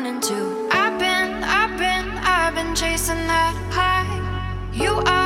into. I've been chasing that high. You are